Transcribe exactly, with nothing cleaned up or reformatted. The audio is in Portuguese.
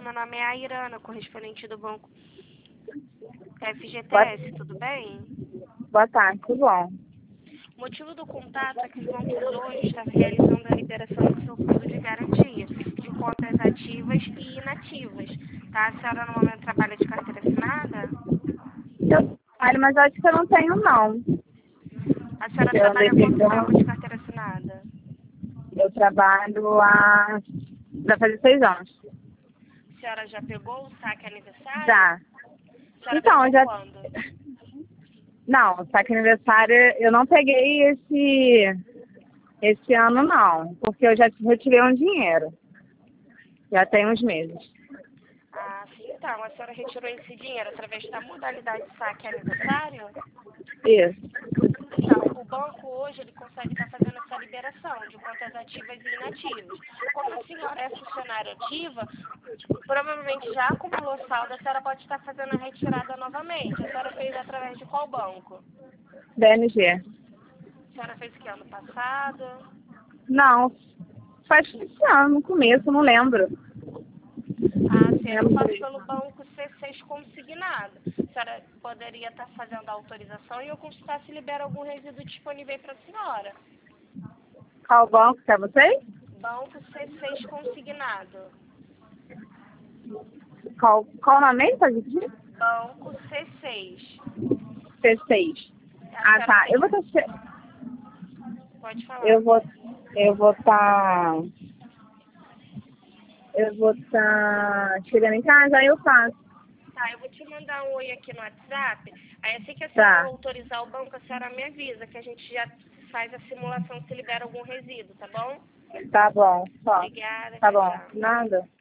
meu nome é Airana, correspondente do banco F G T S, Boa, tudo bem? boa tarde, tudo bom? O motivo do contato é que os bancos hoje estão realizando a liberação do seu fundo de garantia, de contas ativas e inativas. Tá? A senhora no momento trabalha de carteira assinada? Eu trabalho, mas acho que eu não tenho, não. A senhora Eu andei trabalha há quanto tempo de pegando, carteira assinada? eu trabalho há... vai fazer seis anos. A senhora já pegou o saque aniversário? Já. A senhora Então, pegou eu já... quando? Não, saque aniversário eu não peguei esse, esse ano, não. Porque eu já retirei um dinheiro. Já tem uns meses. Ah, sim, então. A senhora retirou esse dinheiro através da modalidade saque aniversário? Isso. Então, o banco hoje ele consegue estar fazendo essa liberação de contas ativas e inativas. Como a senhora é funcionária ativa, provavelmente já acumulou saldo, a senhora pode estar fazendo a retirada novamente. A senhora fez através de qual banco? D N G. A senhora fez o que, ano passado? Não, faz esse ano, no começo, não lembro. Ah, sim, é que eu Lembro faço disso. pelo banco C seis consignado. A senhora poderia estar fazendo a autorização e eu consultar se libera algum resíduo disponível para a senhora. Qual banco que é vocês? Banco C seis consignado. Qual, qual o nome, pode dizer? Banco C seis. C seis. A Ah, senhora tá. Eu tem... vou estar... Pode Eu falar. vou... Eu vou estar... Eu vou estar chegando em casa, aí eu faço. Tá, eu vou te mandar um oi aqui no WhatsApp. Aí assim que a senhora Tá. autorizar o banco, a senhora me avisa que a gente já faz a simulação se libera algum resíduo, tá bom? Tá bom. Só. Obrigada, Tá tchau, bom. tchau. Nada.